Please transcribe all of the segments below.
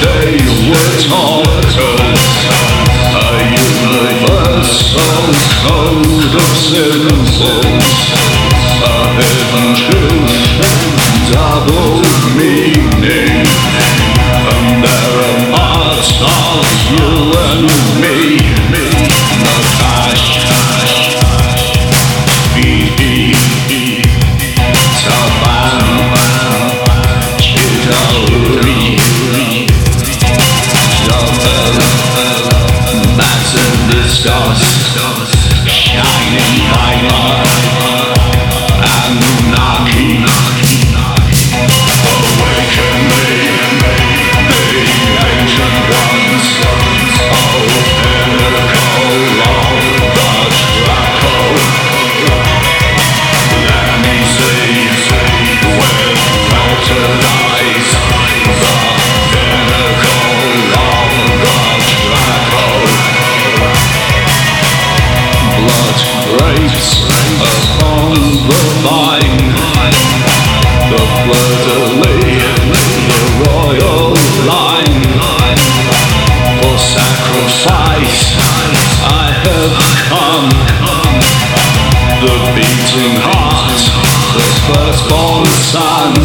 they were talkers, a universal code of symbols, a hidden truth, double meaning, and there are parts of you and me, no cash, shining diamond, Anunnaki, awaken me, the ancient ones, oh pinnacle of the Draco. Let me see with melted eyes the pinnacle of the Draco. Blood grapes upon the vine, the fleur-de-lis, the royal line. For sacrifice I have come, the beating heart, the firstborn son.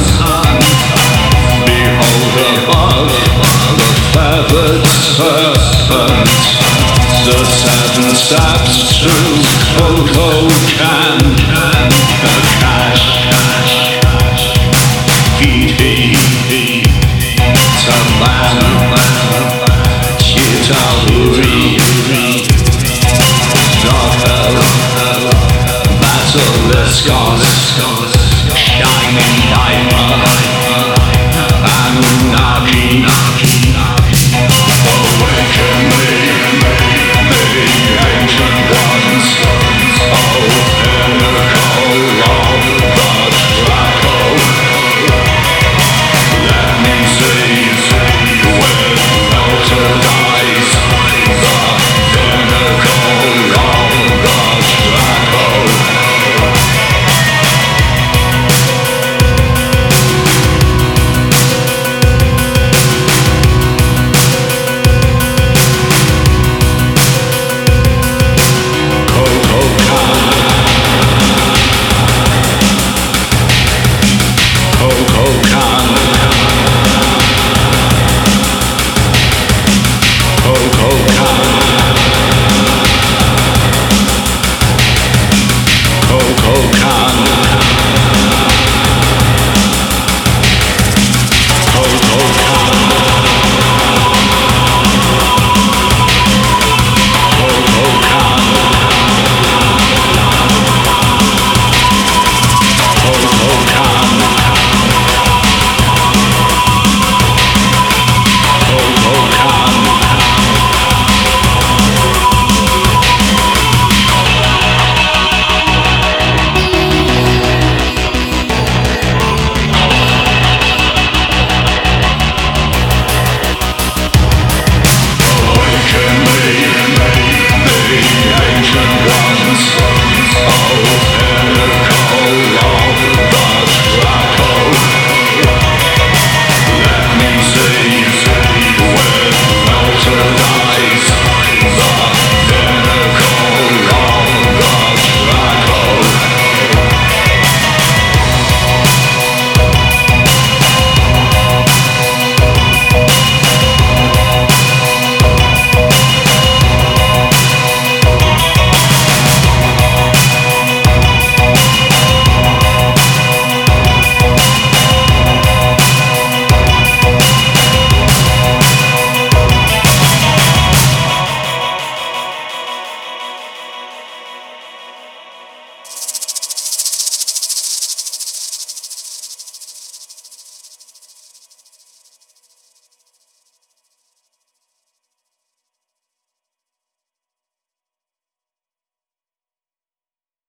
Behold above the feathered serpent, the seven steps to Coco Can, the cash, Giti, Taman, Chitauri, Dark Basiliskos, shining diamond.